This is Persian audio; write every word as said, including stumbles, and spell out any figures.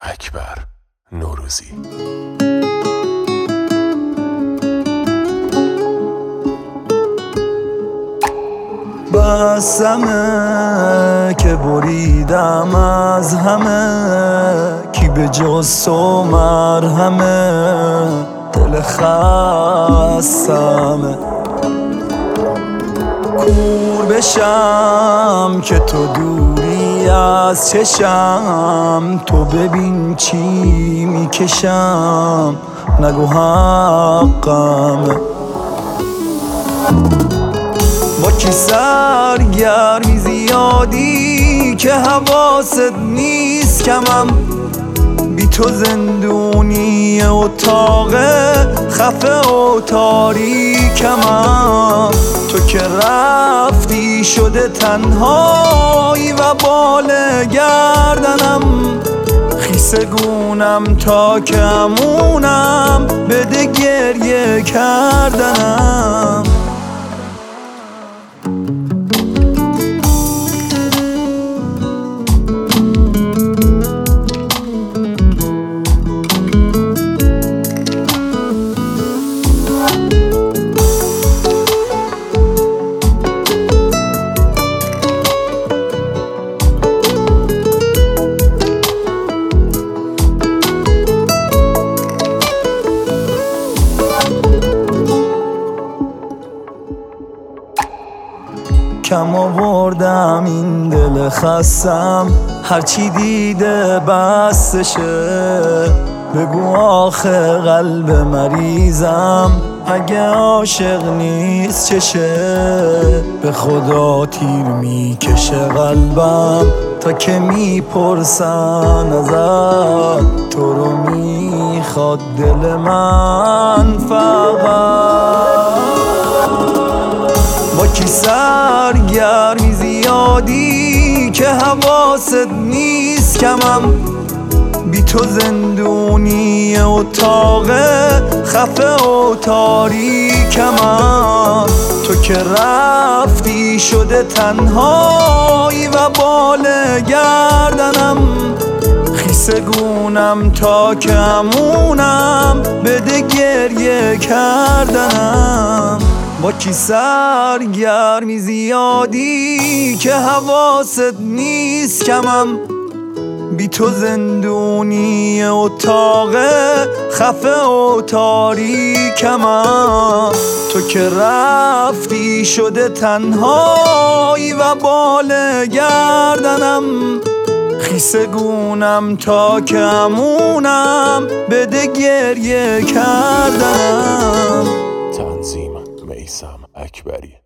اکبر نوروزی. بسمه که بریدم از همه، کی به جز تو مرهمه، دل خستمه. کور بشم که تو دوری از چشم، تو ببین چی میکشم، نگو حقمه. با کی سرگرمی زیادی که حواست نیست کمم، بی تو زندونی اتاق خفه و تاریکمم. تو که رفتی شده تنهایی و بال گردنم، خیسه گونم تا که امونم بده گریه کردنم. کم آوردم این دل خستم، هرچی دیده بستشه. بگو آخه قلب مریضم اگه عاشق نیست چشه. به خدا تیر میکشه قلبم تا که میپرسن ازت، تو رو میخواد دل من فقط. با کی سرگرمی زیادی که حواست نیست کمم، بی تو زندونی اتاق خفه و تاریکمم. تو که رفتی شده تنهایی و بال گردنم، خیسه گونم تا که امونم بده گریه کردنم. با کی سرگرمی زیادی که حواست نیست کمم، بی تو زندونی اتاق خفه و تاریکمم. تو که رفتی شده تنهایی و بال گردنم، خیسه گونم تا که امونم بده گریه کردنم. تنظیم میثم اکبری.